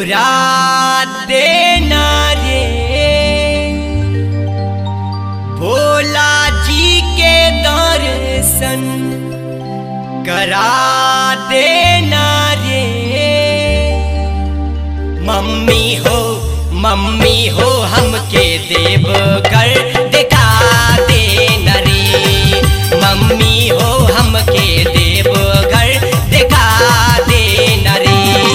पुरा देना रे भोला जी के दर्शन करा देना रे। मम्मी हो हमके देवघर दिखा देना रे। मम्मी हो हमके देवघर दिखा देना रे।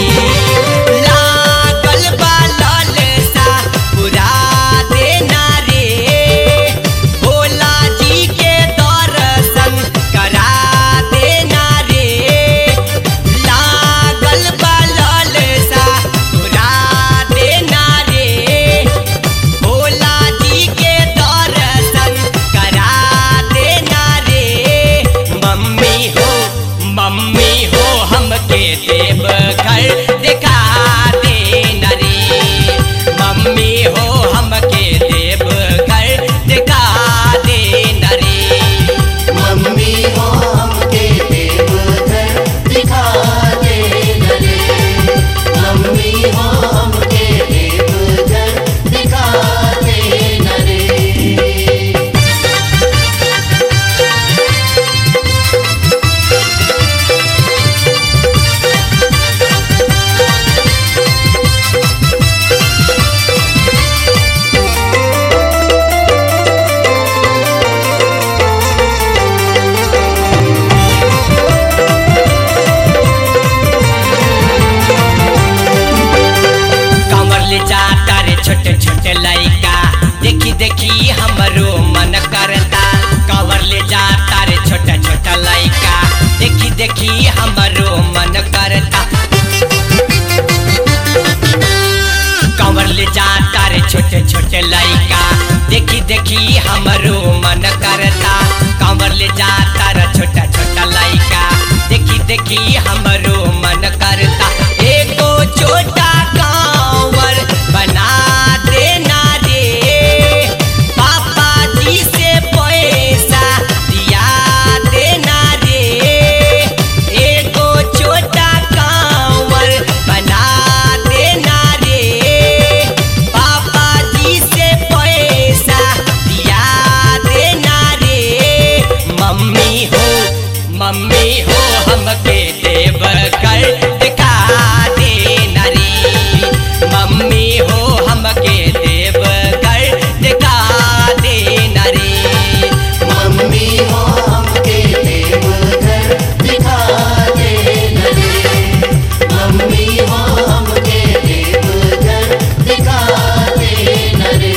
लागल बा लालसा पुरा देना रे भोला जी के दर्शन करा देना रे। लागल बा लालसा पुरा देना रे भोला जी के दर्शन करा देना रे। मम्मी हो हमके देवघर दिखा देना रे। मम्मी हो हमके देवघर दिखा देना रे। मम्मी हो हमके देवघर दिखा देना रे। मम्मी हो हमके देवघर दिखा देना रे। कमर ले जाता रे छोटे छोटे लइका देखी देखी हमरो मन करता। कमर ले जाता रे छोटा छोटा लइका देखी देखी हमरो मन करता। कमर ले जाता रे छोटे छोटे लइका देखी देखी हमरो मन करता। कमर ले जाता रे छोटा छोटा लइका देखी देखी हमरो मन करता। एगो छोटा कांवर बना देना रे पापा जी से पैसा दिया देना रे। एगो छोटा कांवर बना देना रे पापा जी से पैसा दिया देना रे। मम्मी हो हमके देवघर दिखा देना रे। मम्मी हो हमके देवघर दिखा देना रे। मम्मी हो हमके देवघर दिखा देना रे। मम्मी हो हमके देवघर दिखा देना रे।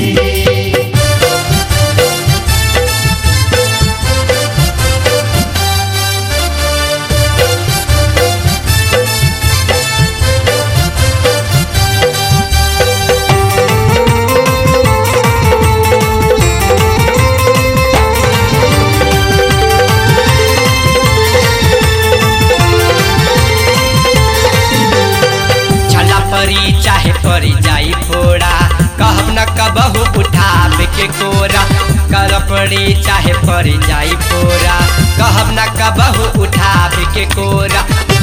छला परी चाहे परी जाई फोड़ा कहब न कबहू उठावे के कोरा। कर पड़ी चाहे परी जाई फोड़ा कहब न कबहू उठावे के कोरा।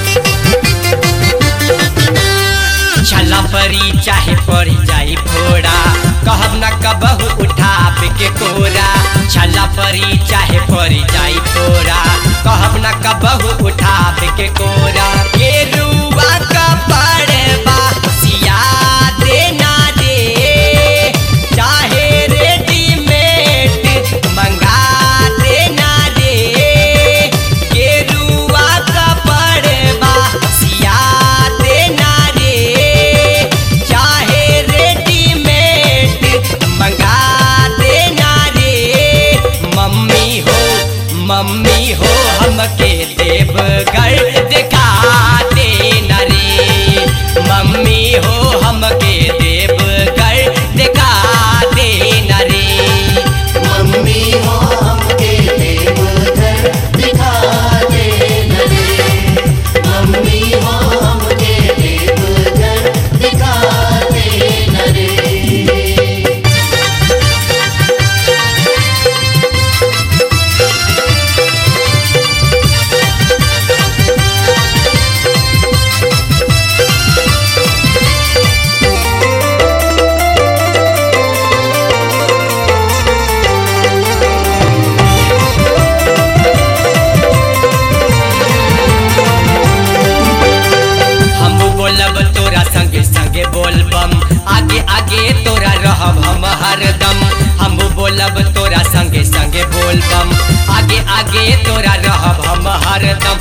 छला परी चाहे परी जाई फोड़ा कहब न कबहू उठावे के कोरा। छला परी चाहे परी जाई फोड़ा कहब न कबहू उठावे के कोरा। गेरुआ का पड़बा सिया देना रे चाहे रेडीमेड मंगा देना रे। गेरुआ का पड़बा सिया देना रे चाहे रेडीमेड मंगा देना रे। मम्मी हो हमके देवघर दिखा देना रे। मम्मी हो हमके देवघर दिखा देना रे। मम्मी हो हमके देवघर दिखा देना रे। मम्मी हो हमके देवघर दिखा देना रे। हरदम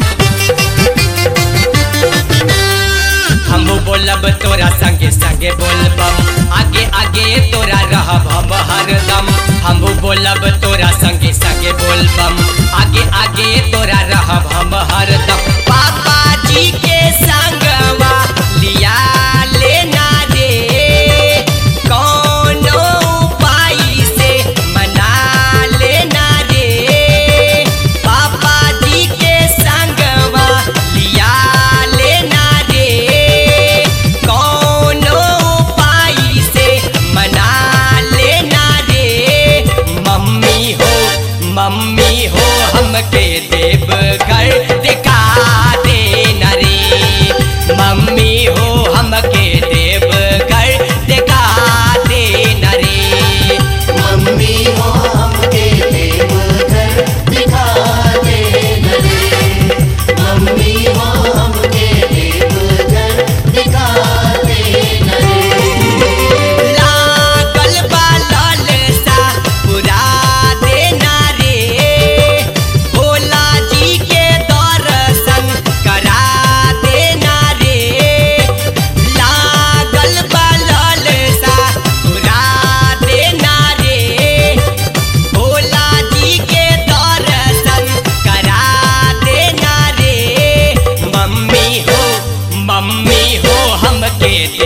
हम बोलब तोरा संगे संगे बोलबम आगे आगे तोरा रहब हम हरदम हम बोलब तोरा संगे संगे बोलबम आगे आगे तोरा रहब हम हरदम पापा जी के संगवा लिया लेना रे कौनो उपाय से मना लेना रे पापा जी के संगवा लिया लेना रे कौनो उपाय से मना लेना रे मम्मी हो हमके देव घर दिखा देना रे मम्मी हो हमके देव घर दिखा देना रे मम्मी हो हमके देवघर दिखा देना रे मम्मी हो हमके देवघर दिखा देना रे लागल बा लालसा पुरा देना रे भोला जी के दर्शन करा देना रे लागल बा लालसा पुरा देना रे भोला जी के दर्शन करा देना रे मम्मी हो हमके